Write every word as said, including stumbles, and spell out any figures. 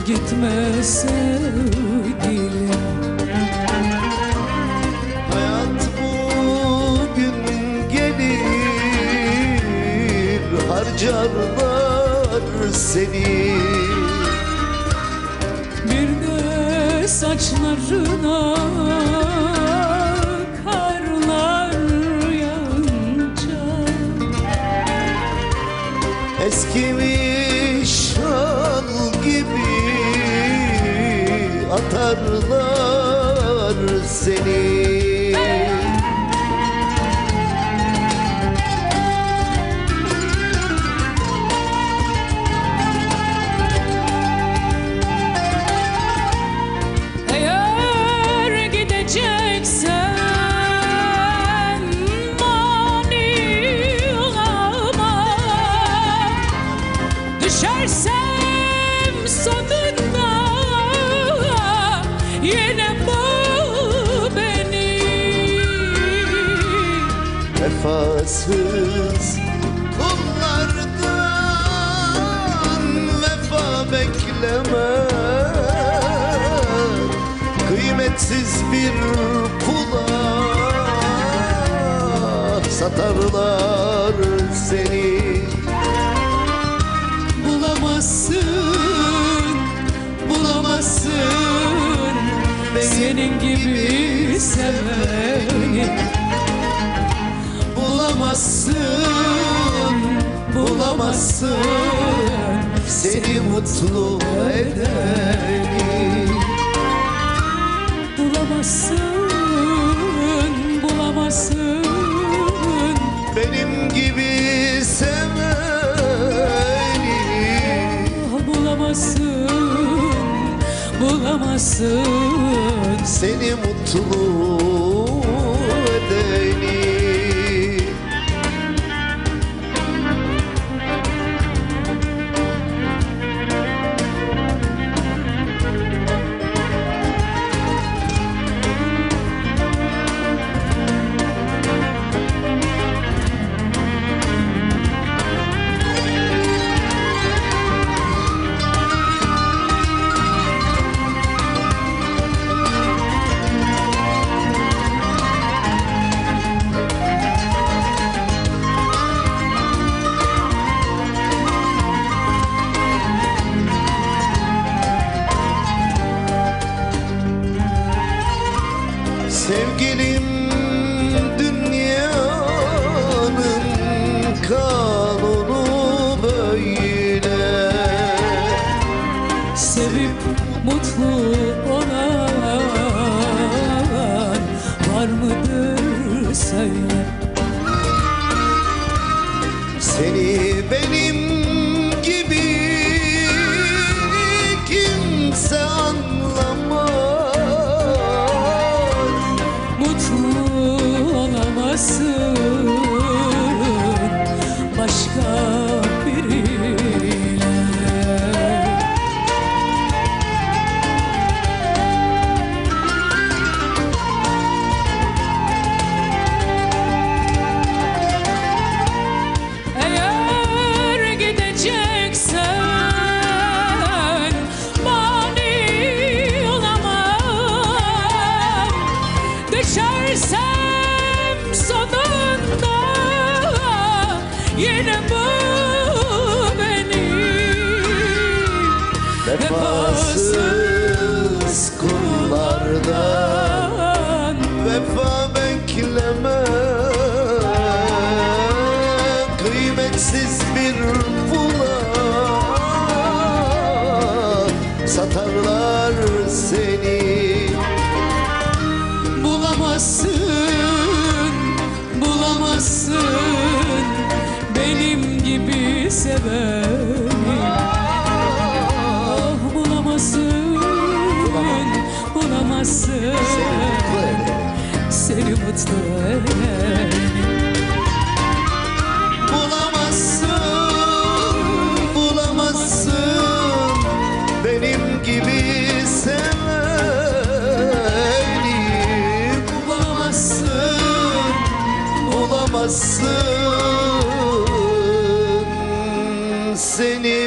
gitme sevgilim. Hayat bugün gelir, harcarlar seni. Bir de saçlarına karlar yağınca eskimiş şal gibi atarlar seni. Eğer gideceksen mani olama, düşersem sonunda yine bul beni. Vefasız kullardan vefa bekleme, kıymetsiz bir pula satarlar seni. Bulamazsın, bulamazsın senin gibi seveni. Bulamazsın, bulamazsın Seni mutlu edeni. Bulamazsın, bulamazsın Benim gibi seveni. bulamazsın, bulamazsın Seni mutlu edeni. Sevgilim, dünyanın kanunu böyle. sevip mutlu olan var mıdır söyle. Seni benim gibi kimse anlamaz. Mutlu olamazsın başka biriyle. Eğer gideceksen mani olamam, düşersem sonunda yine bul beni. Vefasız kullardan vefa bekleme, kıymetsiz bir pula satarlar seni. Bulamazsın, bulamazsın benim gibi seveni. Ah, bulamazsın, bulamazsın seni mutlu edeni. Bulamazsın, bulamazsın benim gibi seveni. Bulamazsın, bulamazsın seni